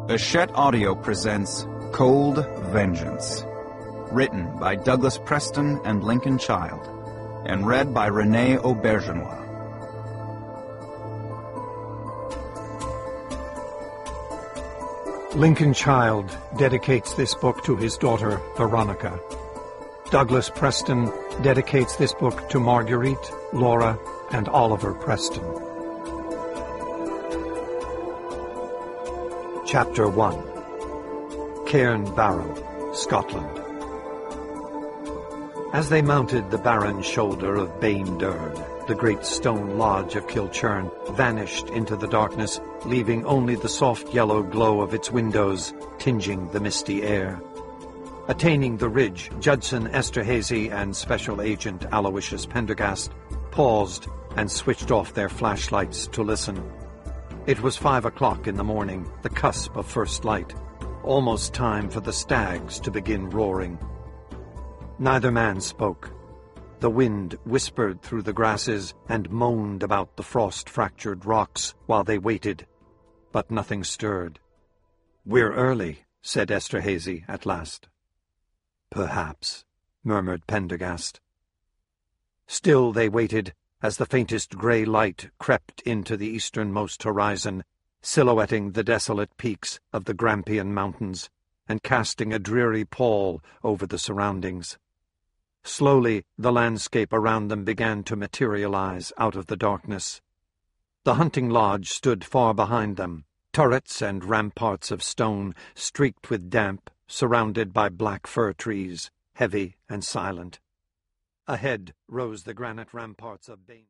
Hachette Audio presents Cold Vengeance, written by Douglas Preston and Lincoln Child, and read by Renee Aubergenois. Lincoln Child dedicates this book to his daughter, Veronica. Douglas Preston dedicates this book to Marguerite, Laura, and Oliver Preston. Chapter 1. Cairn Barrow, Scotland. As they mounted the barren shoulder of Bain Dern, the great stone lodge of Kilchurn vanished into the darkness, leaving only the soft yellow glow of its windows tinging the misty air. Attaining the ridge, Judson Esterhazy and Special Agent Aloysius Pendergast paused and switched off their flashlights to listen. It was 5 o'clock in the morning, the cusp of first light, almost time for the stags to begin roaring. Neither man spoke. The wind whispered through the grasses and moaned about the frost-fractured rocks while they waited, but nothing stirred. "We're early," said Esterhazy at last. "Perhaps," murmured Pendergast. Still they waited, as the faintest grey light crept into the easternmost horizon, silhouetting the desolate peaks of the Grampian Mountains and casting a dreary pall over the surroundings. Slowly the landscape around them began to materialize out of the darkness. The hunting lodge stood far behind them, turrets and ramparts of stone streaked with damp, surrounded by black fir trees, heavy and silent. Ahead rose the granite ramparts of Bain.